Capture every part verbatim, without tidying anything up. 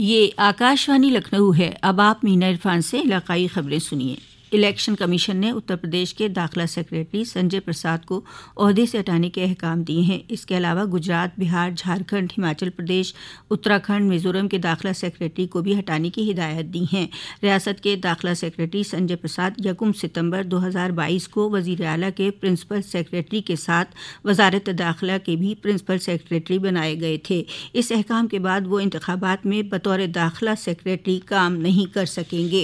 یہ آکاشوانی لکھنؤ ہے۔ اب آپ مینا عرفان سے علاقائی خبریں سنیے۔ الیکشن کمیشن نے اتر پردیش کے داخلہ سیکریٹری سنجے پرساد کو عہدے سے ہٹانے کے احکام دیے ہیں۔ اس کے علاوہ گجرات، بہار، جھارکھنڈ، ہماچل پردیش، اتراکھنڈ، میزورم کے داخلہ سیکریٹری کو بھی ہٹانے کی ہدایت دی ہیں۔ ریاست کے داخلہ سیکریٹری سنجے پرساد یکم ستمبر دو ہزار بائیس کو وزیر اعلیٰ کے پرنسپل سیکریٹری کے ساتھ وزارت داخلہ کے بھی پرنسپل سیکریٹری بنائے گئے تھے۔ اس احکام کے بعد وہ انتخابات میں بطور داخلہ سیکریٹری کام نہیں کر سکیں گے۔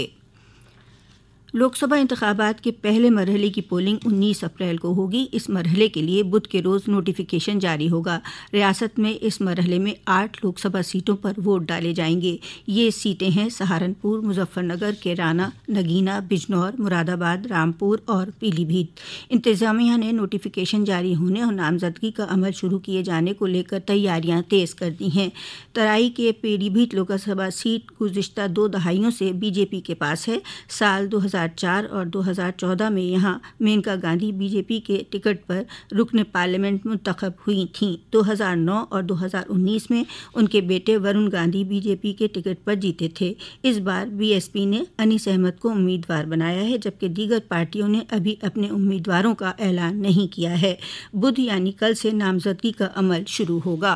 لوک سبھا انتخابات کے پہلے مرحلے کی پولنگ انیس اپریل کو ہوگی۔ اس مرحلے کے لیے بدھ کے روز نوٹیفیکیشن جاری ہوگا۔ ریاست میں اس مرحلے میں آٹھ لوک سبھا سیٹوں پر ووٹ ڈالے جائیں گے۔ یہ سیٹیں ہیں سہارنپور، مظفر نگر، کیرانہ، نگینا، بجنور، مراد آباد، رامپور اور پیلی بھیت۔ انتظامیہ نے نوٹیفیکیشن جاری ہونے اور نامزدگی کا عمل شروع کیے جانے کو لے کر تیاریاں تیز کر دی ہیں۔ ترائی کے پیلی بھیت لوک سبھا سیٹ گزشتہ دو دہائیوں سے بی جے پی کے پاس ہے۔ سال دو ہزار چار اور دو ہزار چودہ میں یہاں مینکا گاندھی بی جے پی کے ٹکٹ پر رکن پارلیمنٹ منتخب ہوئی تھیں۔ دو ہزار نو اور دو ہزار انیس میں ان کے بیٹے ورن گاندھی بی جے پی کے ٹکٹ پر جیتے تھے۔ اس بار بی ایس پی نے انیس احمد کو امیدوار بنایا ہے، جبکہ دیگر پارٹیوں نے ابھی اپنے امیدواروں کا اعلان نہیں کیا ہے۔ بدھ یعنی کل سے نامزدگی کا عمل شروع ہوگا۔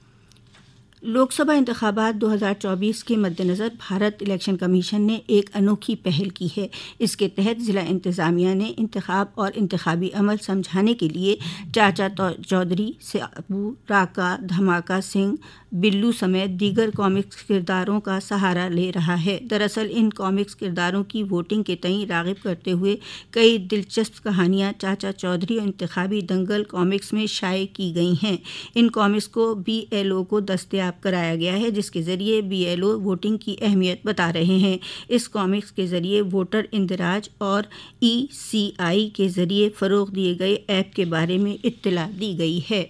لوک سبھا انتخابات دو ہزار چوبیس کے مد نظر بھارت الیکشن کمیشن نے ایک انوکھی پہل کی ہے۔ اس کے تحت ضلع انتظامیہ نے انتخاب اور انتخابی عمل سمجھانے کے لیے چاچا چودھری، سابو، راکا، دھماکا سنگھ، بلو سمیت دیگر کامکس کرداروں کا سہارا لے رہا ہے۔ دراصل ان کامکس کرداروں کی ووٹنگ کے تئیں راغب کرتے ہوئے کئی دلچسپ کہانیاں چاچا چودھری اور انتخابی دنگل کامکس میں شائع کی گئی ہیں۔ ان کامکس کو بی ایل او کو دستیاب کرایا گیا ہے، جس کے ذریعے بی ایل او ووٹنگ کی اہمیت بتا رہے ہیں۔ اس کامکس کے ذریعے ووٹر اندراج اور ای سی آئی کے ذریعے فروغ دیے گئے ایپ کے بارے میں اطلاع دی گئی ہے۔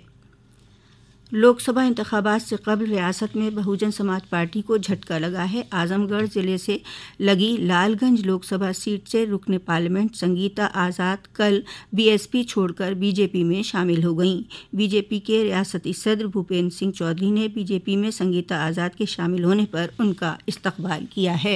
لوک سبھا انتخابات سے قبل ریاست میں بہوجن سماج پارٹی کو جھٹکا لگا ہے۔ اعظم گڑھ ضلع سے لگی لال گنج لوک سبھا سیٹ سے رکن پارلیمنٹ سنگیتا آزاد کل بی ایس پی چھوڑ کر بی جے پی میں شامل ہو گئیں۔ بی جے پی کے ریاستی صدر بھوپیندر سنگھ چودھری نے بی جے پی میں سنگیتا آزاد کے شامل ہونے پر ان کا استقبال کیا ہے۔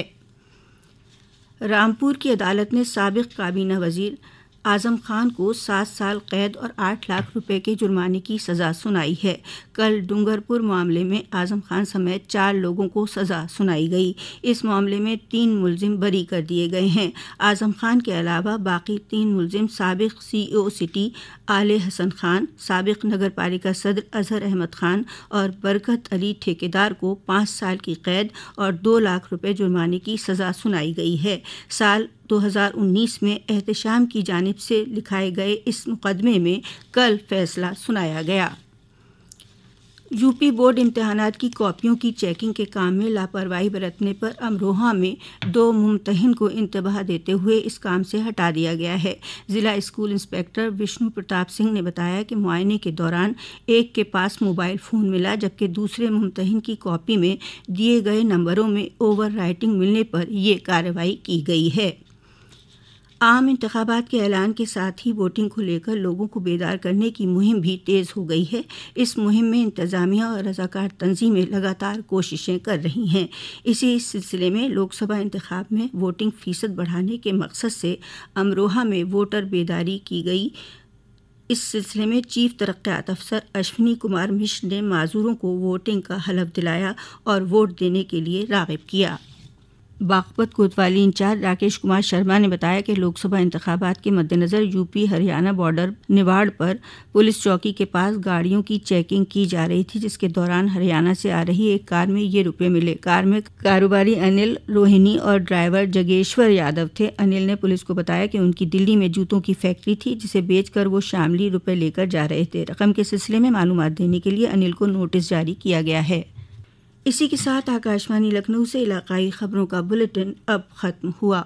رامپور کی عدالت نے سابق کابینہ وزیر اعظم خان کو سات سال قید اور آٹھ لاکھ روپے کے جرمانے کی سزا سنائی ہے۔ کل ڈونگرپور معاملے میں اعظم خان سمیت چار لوگوں کو سزا سنائی گئی۔ اس معاملے میں تین ملزم بری کر دیے گئے ہیں۔ اعظم خان کے علاوہ باقی تین ملزم سابق سی او سٹی آل حسن خان، سابق نگر پالیکا صدر اظہر احمد خان اور برکت علی ٹھیکیدار کو پانچ سال کی قید اور دو لاکھ روپے جرمانے کی سزا سنائی گئی ہے۔ سال دو ہزار انیس میں احتشام کی جانب سے لکھائے گئے اس مقدمے میں کل فیصلہ سنایا گیا۔ یو پی بورڈ امتحانات کی کاپیوں کی چیکنگ کے کام میں لاپرواہی برتنے پر امروہہ میں دو ممتحن کو انتباہ دیتے ہوئے اس کام سے ہٹا دیا گیا ہے۔ ضلع اسکول انسپکٹر وشنو پرتاپ سنگھ نے بتایا کہ معائنے کے دوران ایک کے پاس موبائل فون ملا، جبکہ دوسرے ممتحن کی کاپی میں دیے گئے نمبروں میں اوور رائٹنگ ملنے پر یہ کارروائی کی گئی ہے۔ عام انتخابات کے اعلان کے ساتھ ہی ووٹنگ کو لے کر لوگوں کو بیدار کرنے کی مہم بھی تیز ہو گئی ہے۔ اس مہم میں انتظامیہ اور رضاکار تنظیمیں لگاتار کوششیں کر رہی ہیں۔ اسی سلسلے میں لوک سبھا انتخاب میں ووٹنگ فیصد بڑھانے کے مقصد سے امروہہ میں ووٹر بیداری کی گئی۔ اس سلسلے میں چیف ترقیات افسر اشونی کمار مشر نے معذوروں کو ووٹنگ کا حلف دلایا اور ووٹ دینے کے لیے راغب کیا۔ باغپت کوتوالی انچارج راکیش کمار شرما نے بتایا کہ لوک سبھا انتخابات کے مد نظر U P Haryana border Nawad پر پولیس چوکی کے پاس گاڑیوں کی چیکنگ کی جا رہی تھی، جس کے دوران ہریانہ سے آ رہی ایک کار میں یہ روپے ملے۔ کار میں کاروباری انل روہنی اور ڈرائیور جگیشور یادو تھے۔ انل نے پولیس کو بتایا کہ ان کی دلی میں جوتوں کی فیکٹری تھی، جسے بیچ کر وہ شاملی روپے لے کر جا رہے تھے۔ رقم کے سلسلے میں معلومات دینے کے لیے انل کو نوٹس جاری کیا گیا ہے۔ اسی کے ساتھ آکاشوانی لکھنؤ سے علاقائی خبروں کا بلیٹن اب ختم ہوا۔